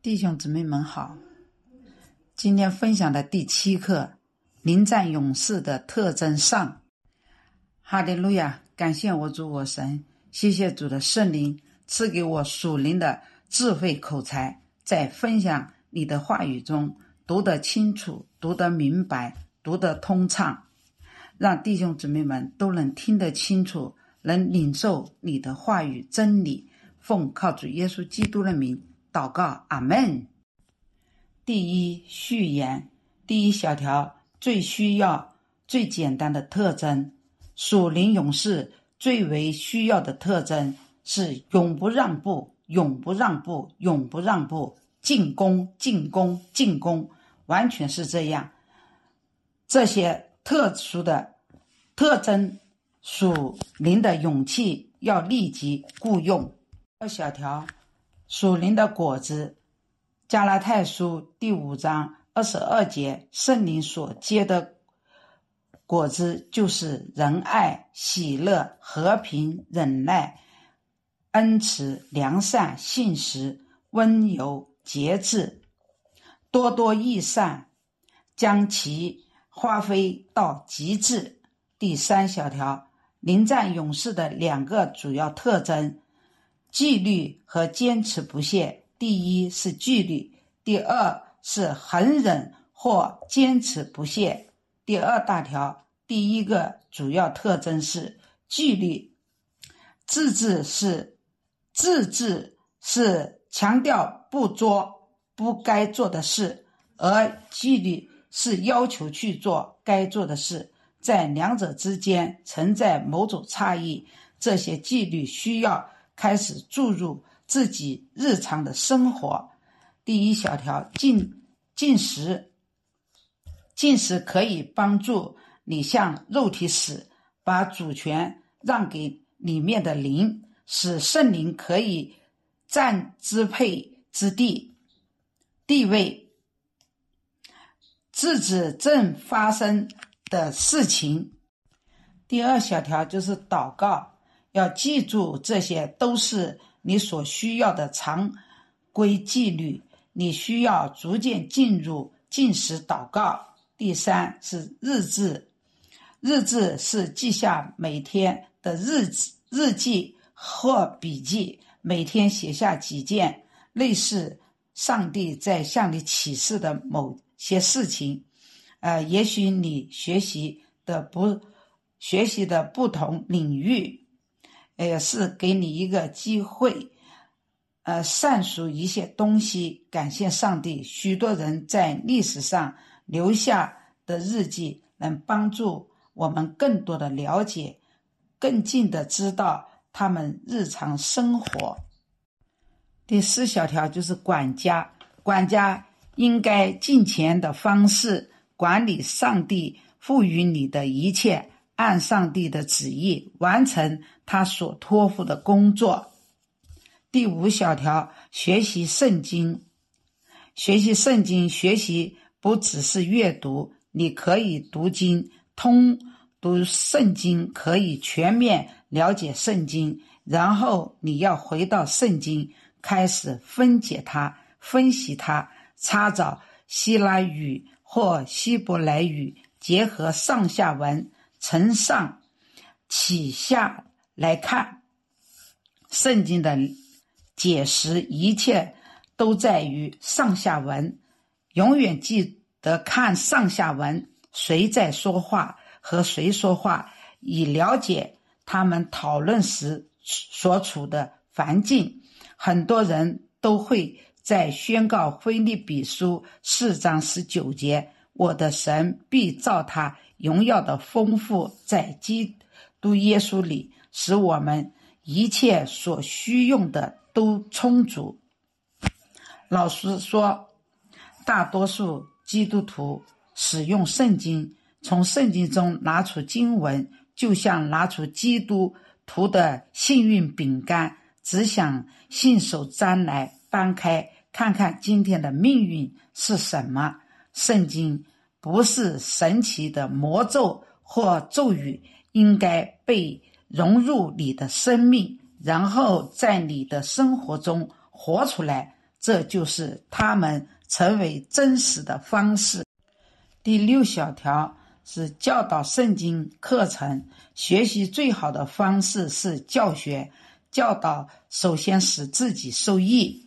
弟兄姊妹们好，今天分享的第7课，临战勇士的特征上。哈利路亚，感谢我主我神，谢谢主的圣灵赐给我属灵的智慧口才，在分享你的话语中读得清楚，读得明白，读得通畅，让弟兄姊妹们都能听得清楚，能领受你的话语真理。奉靠主耶稣基督的名祷告，阿们。第一，序言。第一小条，最需要最简单的特征。属灵勇士最为需要的特征是永不让步，永不让步，永不让步，进攻，进攻，进攻，完全是这样。这些特殊的特征，属灵的勇气要立即雇用。二小条，属灵的果子。加拉太书第5章22节，圣灵所结的果子就是仁爱、喜乐、和平、忍耐、恩慈、良善、信实、温柔、节制，多多益善，将其发挥到极致。第3小条，临战勇士的2个主要特征，纪律和坚持不懈。第一是纪律，第二是恒忍或坚持不懈。第2大条，第一个主要特征是纪律。自治是强调不做不该做的事，而纪律是要求去做该做的事，在两者之间存在某种差异。这些纪律需要开始注入自己日常的生活。第一小条，进食可以帮助你向肉体死，把主权让给里面的灵，使圣灵可以占支配之地位，制止正发生的事情。第2小条就是祷告，要记住这些都是你所需要的常规纪律，你需要逐渐进入禁食祷告。第3是日志是记下每天的日记或笔记，每天写下几件类似上帝在向你启示的某些事情。也许你学习的不同领域，是给你一个机会善数一些东西。感谢上帝，许多人在历史上留下的日记能帮助我们更多的了解，更近的知道他们日常生活。第4小条就是管家应该尽钱的方式管理上帝赋予你的一切，按上帝的旨意完成他所托付的工作。第5小条，学习圣经不只是阅读，你可以读经，通读圣经，可以全面了解圣经，然后你要回到圣经，开始分解它，分析它，查找希腊语或希伯来语，结合上下文，从上启下来看。圣经的解释一切都在于上下文，永远记得看上下文，谁在说话和谁说话，以了解他们讨论时所处的环境。很多人都会在宣告腓立比书4章19节，我的神必照他荣耀的丰富在基督耶稣里，使我们一切所需用的都充足。老实说，大多数基督徒使用圣经，从圣经中拿出经文，就像拿出基督徒的幸运饼干，只想信手拈来，搬开看看今天的命运是什么。圣经不是神奇的魔咒或咒语，应该被融入你的生命，然后在你的生活中活出来， 这就是他们成为真实的方式。第6小条是教导圣经课程，学习最好的方式是教学，教导首先使自己受益，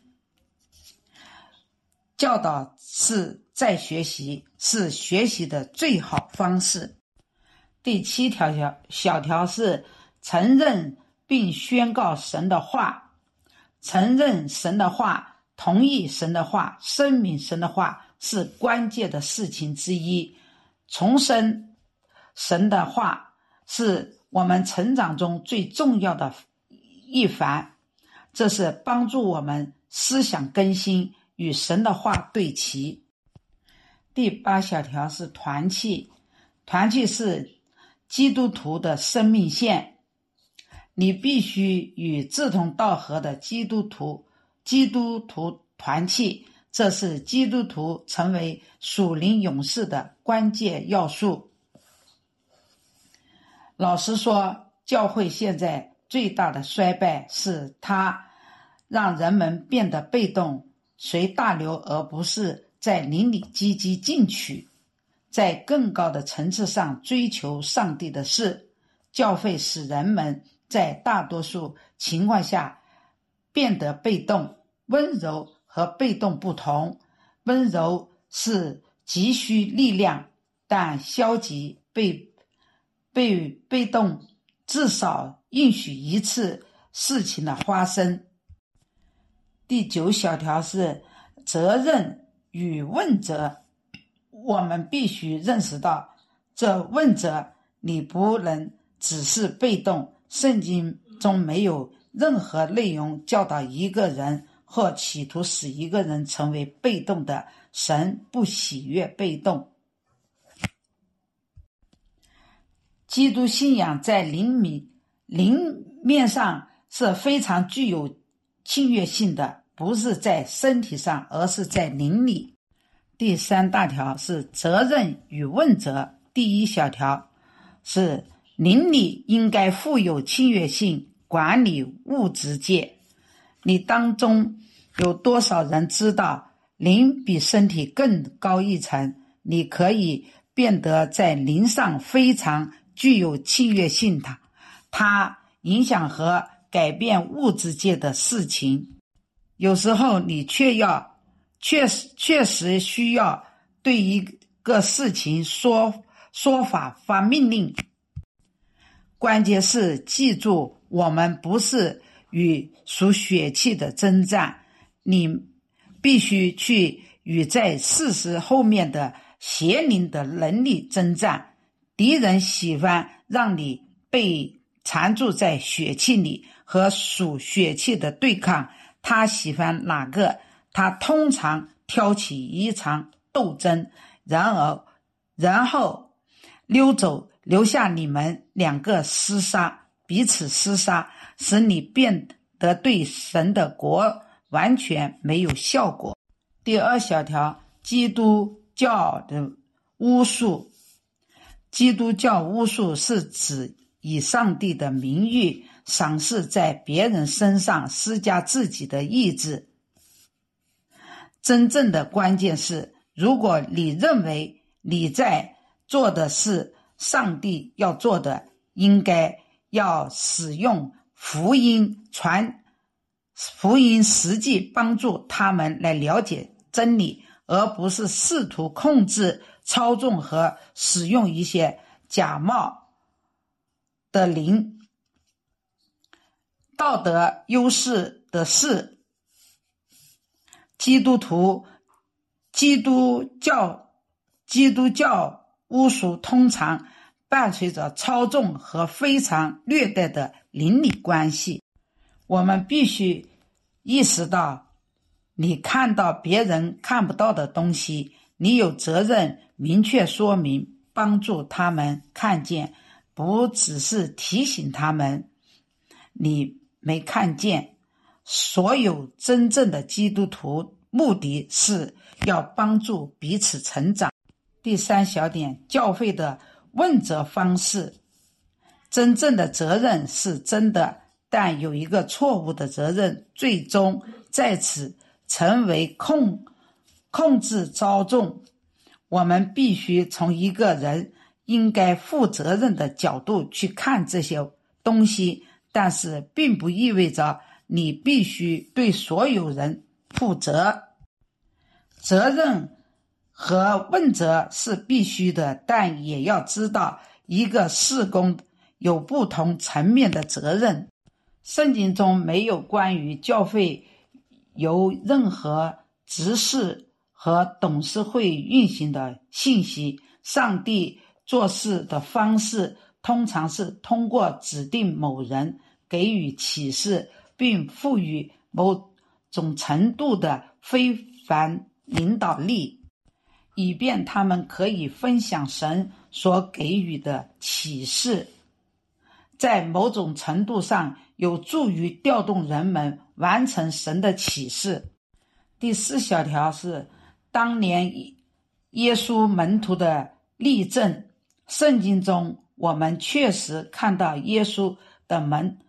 教导是在学习，是学习的最好方式。第7条小条是承认并宣告神的话，承认神的话，同意神的话，声明神的话是关键的事情之一。重申神的话是我们成长中最重要的一环，这是帮助我们思想更新，与神的话对齐。第8小条是团契，团契是基督徒的生命线，你必须与志同道合的基督徒团契，这是基督徒成为属灵勇士的关键要素。老实说，教会现在最大的衰败是它让人们变得被动，随大流，而不是在灵里积极进取，在更高的层次上追求上帝的事。教会使人们在大多数情况下变得被动。温柔和被动不同，温柔是急需力量，但消极被动至少允许一次事情的发生。第9小条是责任与问责，我们必须认识到，这问责你不能只是被动，圣经中没有任何内容教导一个人或企图使一个人成为被动的，神不喜悦被动。基督信仰在灵面上是非常具有侵略性的，不是在身体上，而是在灵里。第3大条是责任与问责。第1小条是灵里应该富有侵略性，管理物质界。你当中有多少人知道灵比身体更高一层？你可以变得在灵上非常具有侵略性的，它影响和改变物质界的事情。有时候你确实需要对一个事情说法发命令。关键是记住，我们不是与属血气的征战，你必须去与在事实后面的邪灵的能力征战。敌人喜欢让你被缠住在血气里，和属血气的对抗，他喜欢哪个？他通常挑起一场斗争，然后溜走，留下你们两个厮杀，彼此厮杀，使你变得对神的国完全没有效果。第2小条，基督教的巫术。基督教巫术是指以上帝的名誉赏赐在别人身上施加自己的意志。真正的关键是，如果你认为你在做的是上帝要做的，应该要使用福音实际帮助他们来了解真理，而不是试图控制、操纵和使用一些假冒的灵。道德优势的是，基督教巫术通常伴随着操纵和非常虐待的邻里关系。我们必须意识到，你看到别人看不到的东西，你有责任明确说明，帮助他们看见，不只是提醒他们你没看见。所有真正的基督徒目的是要帮助彼此成长。第3小点，教会的问责方式。真正的责任是真的，但有一个错误的责任，最终在此成为控制操纵。我们必须从一个人应该负责任的角度去看这些东西，但是并不意味着你必须对所有人负责。责任和问责是必须的，但也要知道一个事工有不同层面的责任。圣经中没有关于教会由任何执事和董事会运行的信息。上帝做事的方式通常是通过指定某人给予启示，并赋予某种程度的非凡领导力，以便他们可以分享神所给予的启示，在某种程度上有助于调动人们完成神的启示。第4小条是当年耶稣门徒的例证。圣经中我们确实看到耶稣的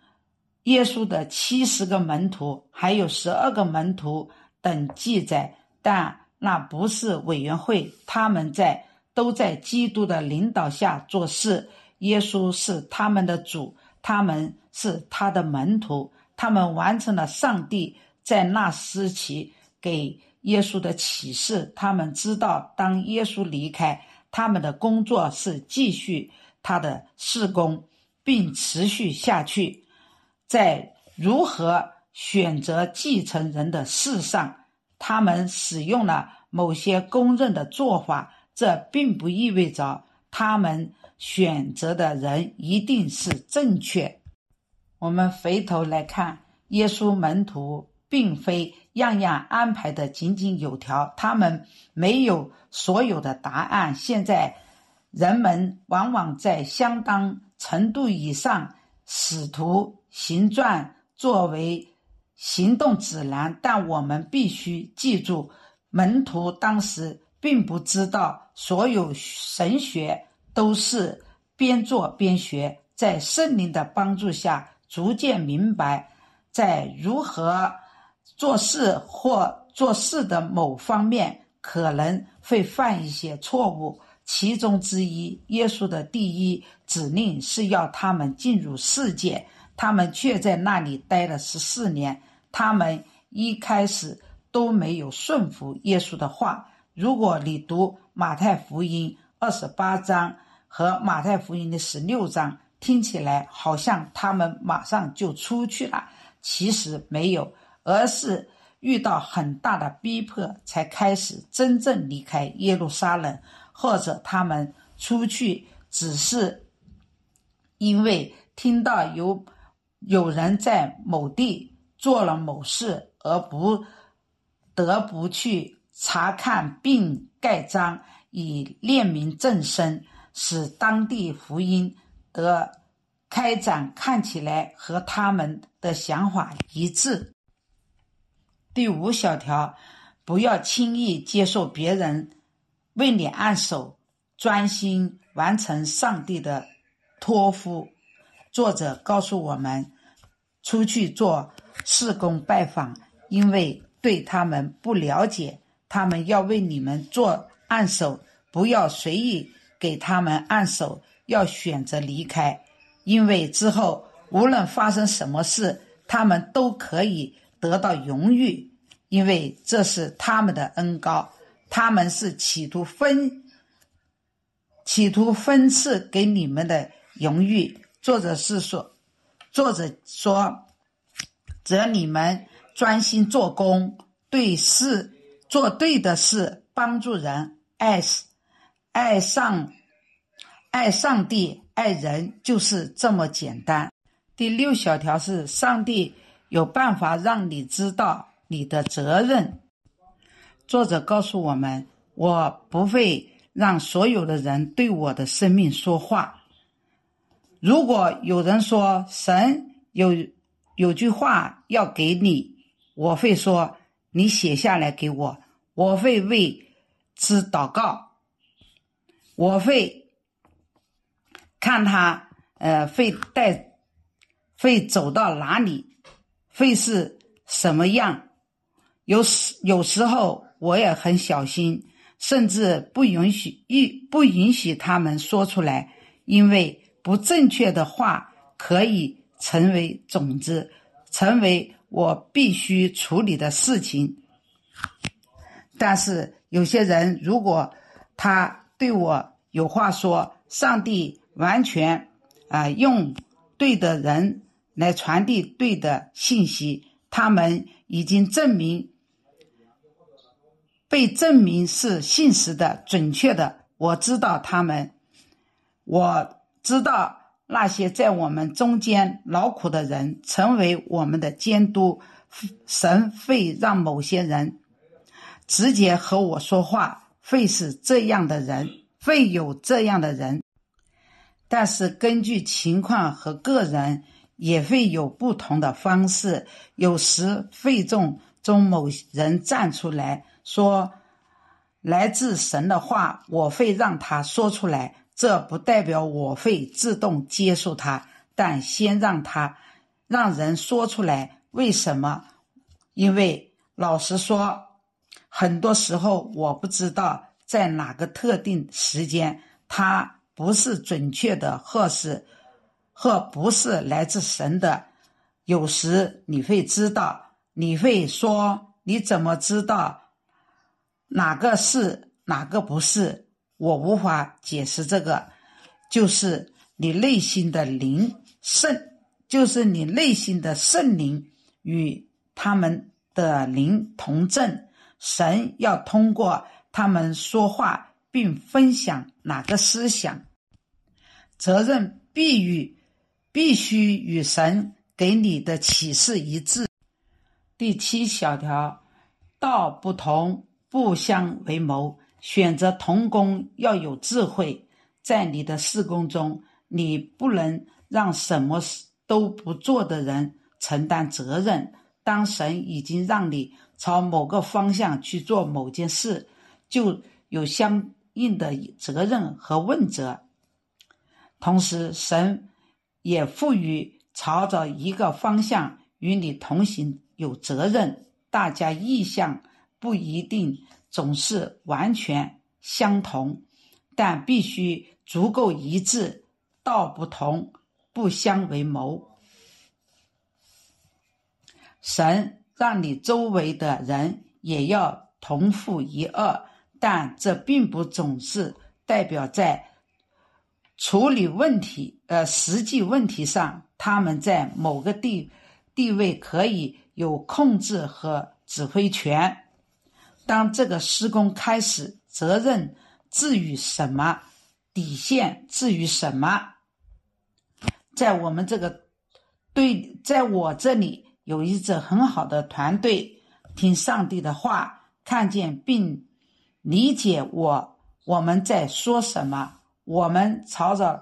70个门徒还有12个门徒等记载，但那不是委员会，他们都在基督的领导下做事。耶稣是他们的主，他们是他的门徒，他们完成了上帝在那时期给耶稣的启示。他们知道当耶稣离开，他们的工作是继续他的事工并持续下去。在如何选择继承人的事上，他们使用了某些公认的做法，这并不意味着他们选择的人一定是正确。我们回头来看，耶稣门徒并非样样安排的井井有条，他们没有所有的答案。现在人们往往在相当程度以上使徒行传作为行动指南，但我们必须记住，门徒当时并不知道所有神学，都是边做边学，在圣灵的帮助下逐渐明白在如何做事或做事的某方面可能会犯一些错误。其中之一，耶稣的第一指令是要他们进入世界，他们却在那里待了14年。他们一开始都没有顺服耶稣的话。如果你读马太福音28章和马太福音的16章，听起来好像他们马上就出去了，其实没有，而是遇到很大的逼迫才开始真正离开耶路撒冷，或者他们出去只是因为听到有人在某地做了某事，而不得不去查看并盖章，以列明正身，使当地福音的开展看起来和他们的想法一致。第5小条，不要轻易接受别人为你按手，专心完成上帝的托付。作者告诉我们，出去做事工拜访，因为对他们不了解，他们要为你们做按手，不要随意给他们按手，要选择离开，因为之后无论发生什么事，他们都可以得到荣誉，因为这是他们的恩膏，他们是企图分赐给你们的荣誉。作者说，则你们专心做工，做对的事，帮助人，爱上帝，爱人，就是这么简单。第6小条是上帝有办法让你知道你的责任。作者告诉我们，我不会让所有的人对我的生命说话。如果有人说神有句话要给你，我会说你写下来给我，我会为之祷告，我会看他会走到哪里，会是什么样， 有时候我也很小心，甚至不允许他们说出来，因为不正确的话可以成为种子，成为我必须处理的事情。但是有些人如果他对我有话说，上帝完全用对的人来传递对的信息，他们已经被证明是信实的、准确的。我知道那些在我们中间劳苦的人成为我们的监督。神会让某些人直接和我说话，会有这样的人，但是根据情况和个人也会有不同的方式。有时会中某人站出来说来自神的话，我会让他说出来，这不代表我会自动接受他，但先让人说出来。为什么？因为老实说，很多时候我不知道在哪个特定时间它不是准确的或不是来自神的。有时你会知道，你会说你怎么知道哪个是哪个不是？我无法解释这个，就是你内心的圣灵与他们的灵同证。神要通过他们说话并分享哪个思想，责任必须与神给你的启示一致。第7小条，道不同不相为谋，选择同工要有智慧。在你的事工中，你不能让什么都不做的人承担责任。当神已经让你朝某个方向去做某件事，就有相应的责任和问责。同时神也赋予朝着一个方向与你同行有责任。大家意向不一定总是完全相同，但必须足够一致。道不同不相为谋。神让你周围的人也要同负一二，但这并不总是代表在处理实际问题上，他们在某个地位可以有控制和指挥权。当这个施工开始，责任置于什么，底线置于什么。在我这里有一支很好的团队，听上帝的话，看见并理解我们在说什么，我们朝着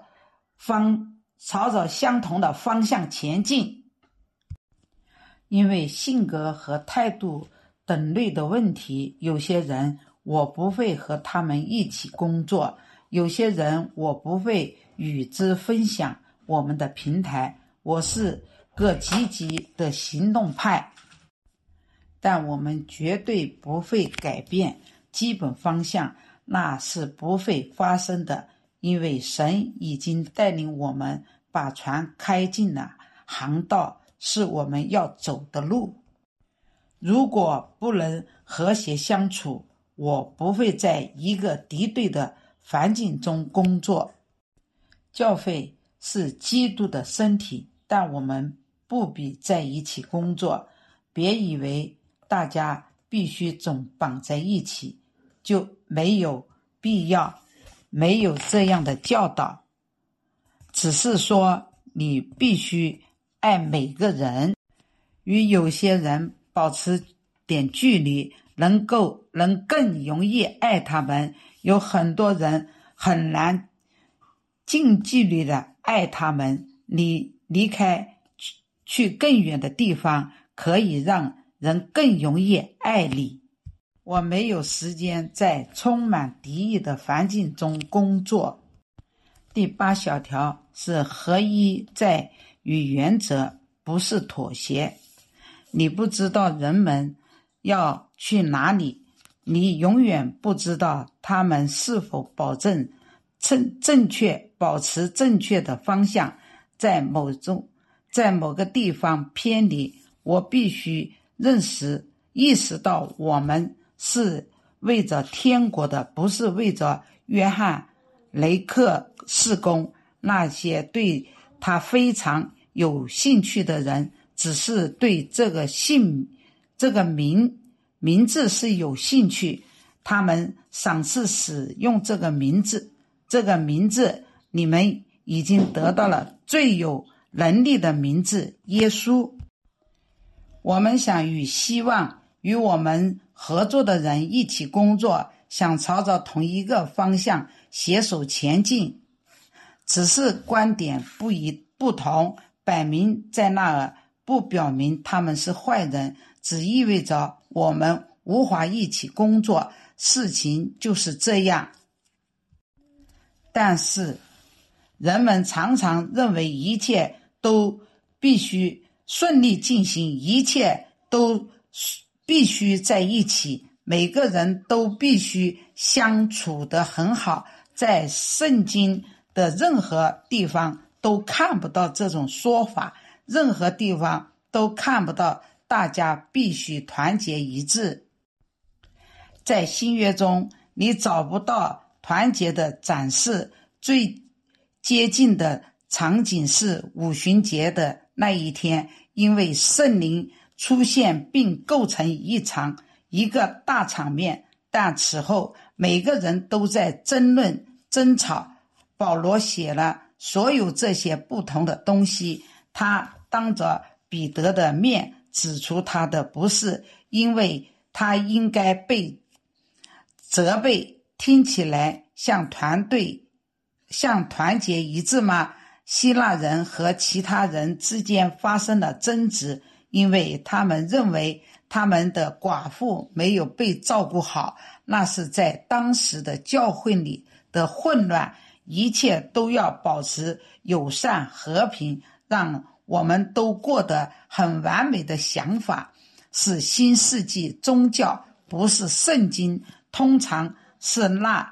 相同的方向前进。因为性格和态度等类的问题，有些人我不会和他们一起工作，有些人我不会与之分享我们的平台。我是个积极的行动派，但我们绝对不会改变基本方向，那是不会发生的，因为神已经带领我们把船开进了航道，是我们要走的路。如果不能和谐相处，我不会在一个敌对的环境中工作。教会是基督的身体，但我们不必在一起工作。别以为大家必须总绑在一起，就没有必要，没有这样的教导。只是说你必须爱每个人，与有些人保持点距离，能更容易爱他们。有很多人很难近距离的爱他们，你离开去更远的地方，可以让人更容易爱你。我没有时间在充满敌意的环境中工作。第8小条是合一在于原则，不是妥协。你不知道人们要去哪里，你永远不知道他们是否保证保持正确的方向，在某个地方偏离。我必须意识到我们是为着天国的，不是为着约翰雷克事工。那些对他非常有兴趣的人，只是对这个名字是有兴趣，他们赏赐使用这个名字。这个名字你们已经得到了最有能力的名字，耶稣。我们想希望与我们合作的人一起工作，想朝着同一个方向携手前进，只是观点不同，摆明在那儿，不表明他们是坏人，只意味着我们无法一起工作。事情就是这样。但是人们常常认为一切都必须顺利进行，一切都必须在一起，每个人都必须相处得很好。在圣经的任何地方都看不到这种说法，任何地方都看不到大家必须团结一致。在新约中，你找不到团结的展示，最接近的场景是五旬节的那一天，因为圣灵出现并构成一个大场面，但此后每个人都在争论争吵。保罗写了所有这些不同的东西，他当着彼得的面指出他的不是，因为他应该被责备。听起来像团结一致吗？希腊人和其他人之间发生了争执，因为他们认为他们的寡妇没有被照顾好。那是在当时的教会里的混乱，一切都要保持友善和平，让我们都过得很完美的想法，是新世纪宗教，不是圣经。通常是那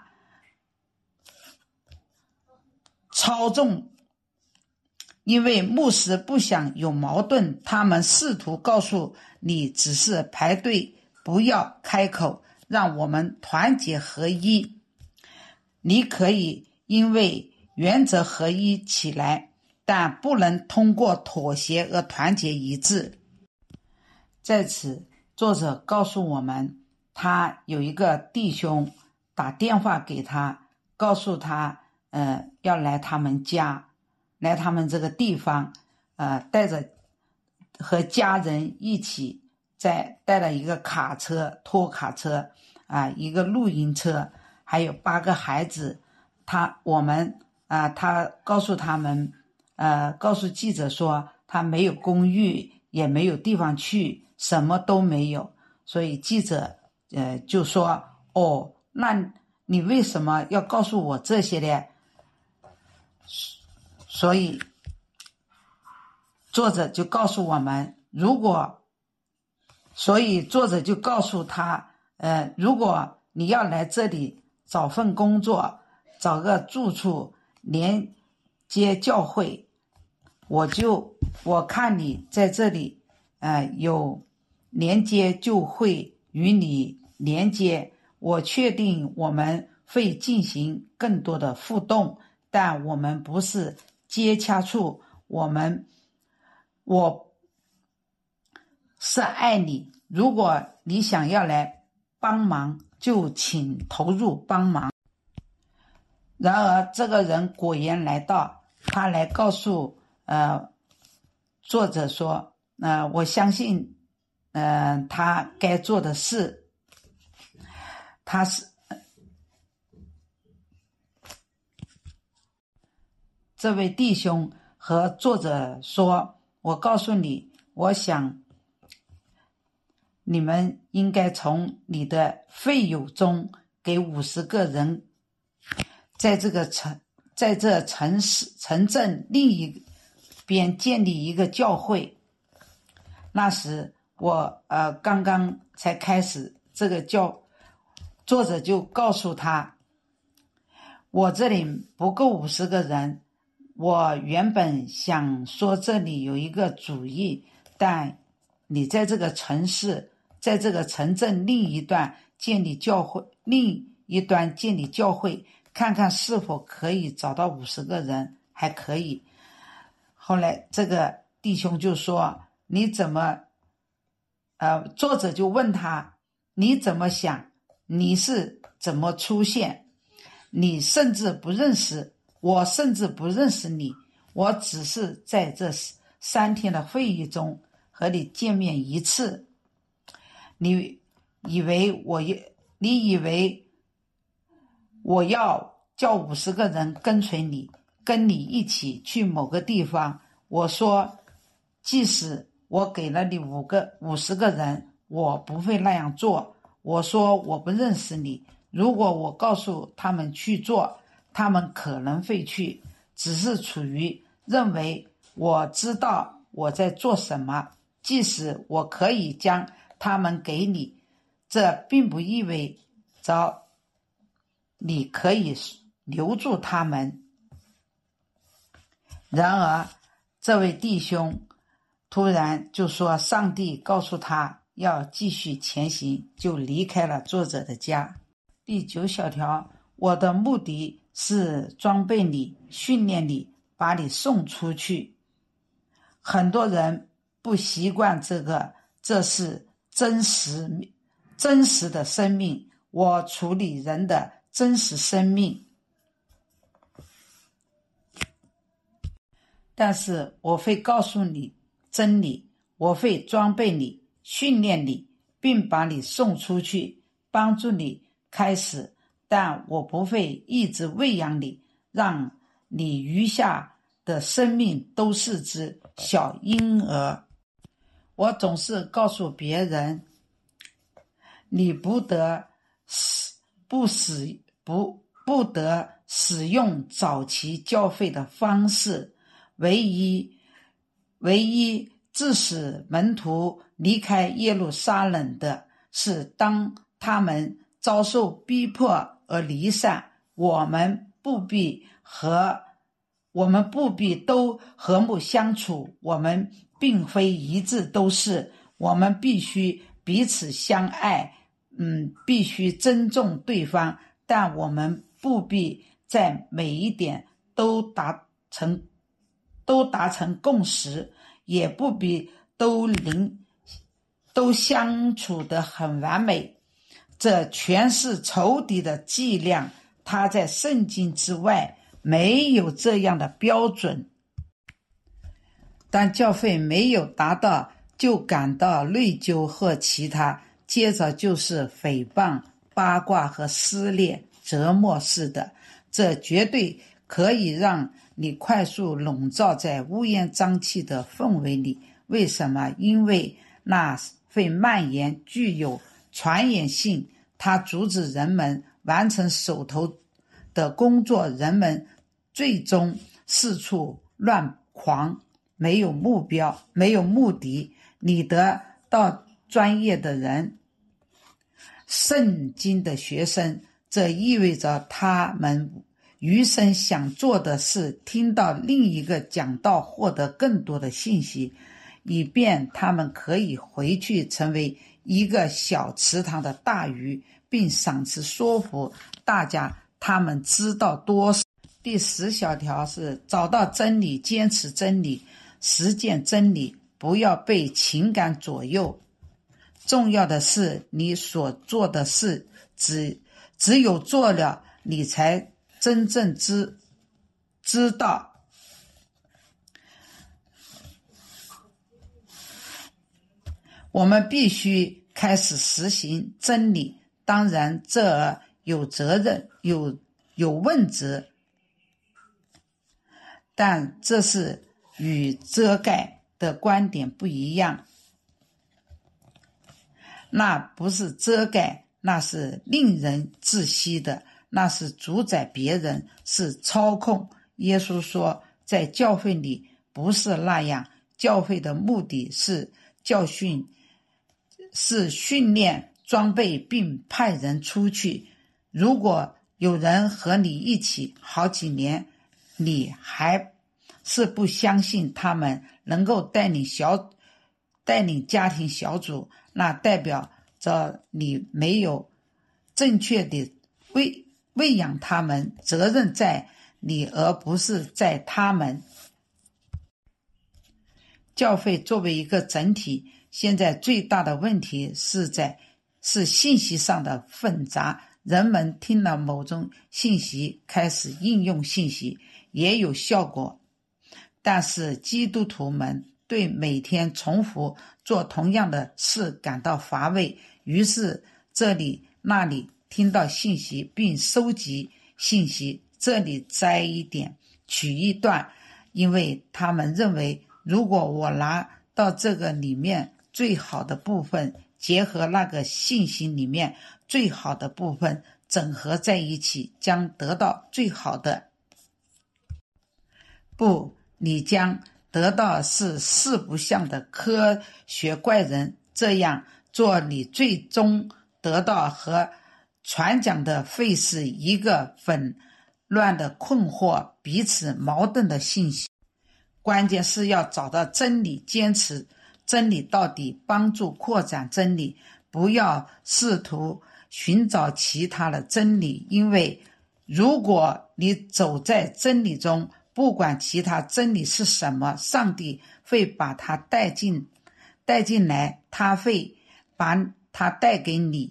操纵，因为牧师不想有矛盾，他们试图告诉你只是排队，不要开口，让我们团结合一。你可以因为原则合一起来，但不能通过妥协而团结一致。在此，作者告诉我们，他有一个弟兄打电话给他，告诉他要来他们家，来他们这个地方，带着和家人一起带了一个拖卡车一个露营车，还有8个孩子。他告诉他们告诉记者说他没有公寓，也没有地方去，什么都没有。所以记者就说那你为什么要告诉我这些呢？所以作者就告诉我们，所以作者就告诉他如果你要来这里找份工作，找个住处，连接教会，我看你在这里有连接，就会与你连接。我确定我们会进行更多的互动，但我们不是接洽处，我是爱你。如果你想要来帮忙，就请投入帮忙。然而这个人果然来到，他来告诉作者说我相信他该做的事。这位弟兄和作者说，我告诉你，我想你们应该从你的费用中给50个人在这城镇另一边建立一个教会。那时我刚刚才开始，这个作者就告诉他，我这里不够50个人，我原本想说这里有一个主意，但你在这个城市，在这个城镇另一端建立教会，看看是否可以找到50个人，还可以。后来这个弟兄就说，你怎么作者就问他，你怎么想？你是怎么出现？你甚至不认识我，甚至不认识你，我只是在这3天的会议中和你见面1次。你以为我要叫50个人跟随你，跟你一起去某个地方？我说，即使我给了你50个人，我不会那样做。我说我不认识你，如果我告诉他们去做，他们可能会去，只是处于认为我知道我在做什么。即使我可以将他们给你，这并不意味着你可以留住他们。然而这位弟兄突然就说，上帝告诉他要继续前行，就离开了作者的家。第9小条，我的目的是装备你，训练你，把你送出去。很多人不习惯这是真实的生命，我处理人的真实生命，但是我会告诉你真理，我会装备你，训练你，并把你送出去，帮助你开始，但我不会一直喂养你，让你余下的生命都是只小婴儿。我总是告诉别人，你不得使用早期教会的方式，唯一致使门徒离开耶路撒冷的是，当他们遭受逼迫而离散，我们不必都和睦相处，我们并非一致都是，我们必须彼此相爱，必须尊重对方，但我们不必在每一点都达成共识，也不必都相处得很完美。这全是仇敌的伎俩，他在圣经之外没有这样的标准。当教会没有达到，就感到内疚或其他，接着就是诽谤、八卦和撕裂、折磨似的。这绝对可以让你快速笼罩在乌烟瘴气的氛围里。为什么？因为那会蔓延，具有传染性，它阻止人们完成手头的工作，人们最终四处乱狂，没有目标，没有目的。你得到专业的人，圣经的学生，这意味着他们余生想做的是听到另一个讲道，获得更多的信息，以便他们可以回去成为一个小池塘的大鱼，并赏赐说服大家他们知道多少。第10小条是找到真理，坚持真理，实践真理，不要被情感左右。重要的是你所做的事，只有做了，你才真正知道。我们必须开始实行真理，当然这有责任，有问责，但这是与遮盖的观点不一样。那不是遮盖，那是令人窒息的，那是主宰别人，是操控。耶稣说，在教会里不是那样，教会的目的是教训是训练装备并派人出去。如果有人和你一起好几年，你还是不相信他们能够带领家庭小组，那代表着你没有正确的喂养他们，责任在你而不是在他们。教会作为一个整体，现在最大的问题是信息上的混杂。人们听了某种信息，开始应用信息，也有效果，但是基督徒们对每天重复做同样的事感到乏味，于是这里那里听到信息并收集信息，这里摘一点取一段，因为他们认为如果我拿到这个里面最好的部分，结合那个信息里面最好的部分，整合在一起，将得到最好的。不，你将得到是四不像的科学怪人，这样做你最终得到和传讲的会是一个纷乱的困惑，彼此矛盾的信息。关键是要找到真理，坚持真理到底，帮助扩展真理，不要试图寻找其他的真理，因为如果你走在真理中，不管其他真理是什么，上帝会把它带进来，他会把它带给你，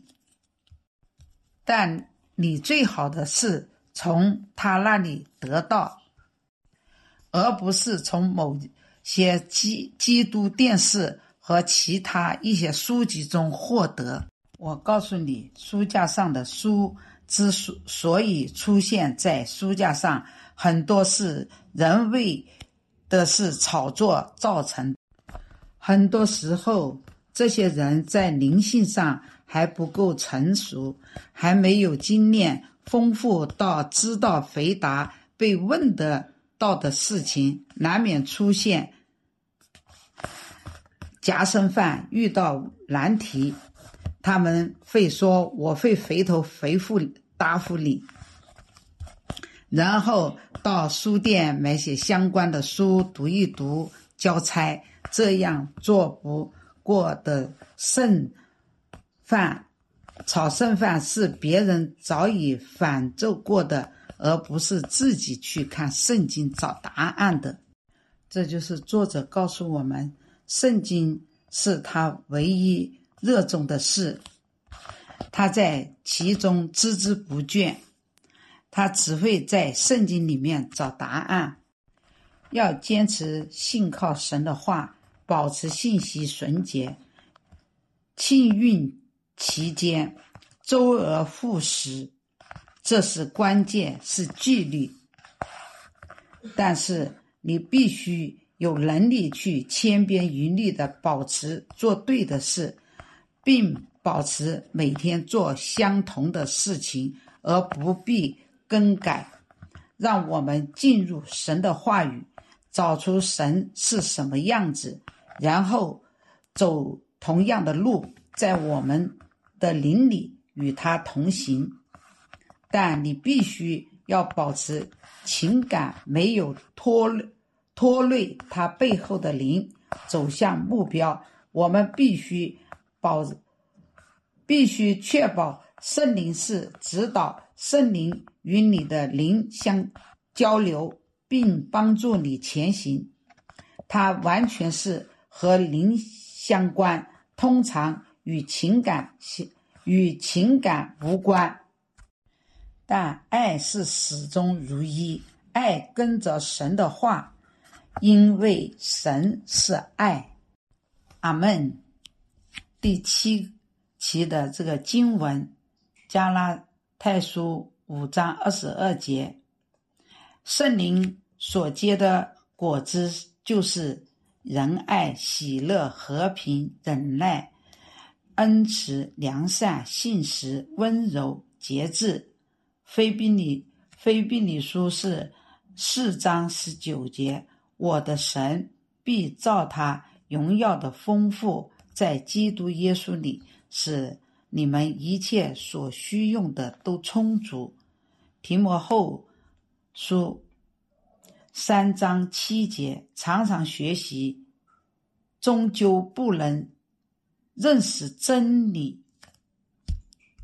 但你最好的是从他那里得到，而不是从某些基督电视和其他一些书籍中获得。我告诉你，书架上的书之所以出现在书架上，很多是人为的是炒作造成。很多时候，这些人在灵性上还不够成熟，还没有经验丰富到知道回答被问得到的事情，难免出现夹生饭，遇到难题他们会说我会回头答复你，然后到书店买些相关的书读一读交差，这样做不过的炒剩饭是别人早已反奏过的，而不是自己去看圣经找答案的。这就是作者告诉我们，圣经是他唯一热衷的事，他在其中孜孜不倦，他只会在圣经里面找答案。要坚持信靠神的话，保持信息纯洁，庆运期间周而复始，这是关键，是纪律。但是你必须有能力去千篇一律地保持做对的事，并保持每天做相同的事情，而不必更改。让我们进入神的话语，找出神是什么样子，然后走同样的路，在我们的灵里与他同行。但你必须要保持情感没有拖累他背后的灵，走向目标。我们必须确保圣灵是指导，圣灵与你的灵相交流，并帮助你前行。它完全是和灵相关，通常与情感无关。但爱是始终如一，爱跟着神的话，因为神是爱。阿们。第7期的这个经文，加拉太书5章22节，圣灵所结的果子就是仁爱、喜乐、和平、忍耐、恩慈、良善、信实、温柔、节制。非比利书是4章19节，我的神必照他荣耀的丰富， 在基督耶稣里，使你们一切所需用的都充足。提摩后书3章7节，常常学习，终究不能认识真理，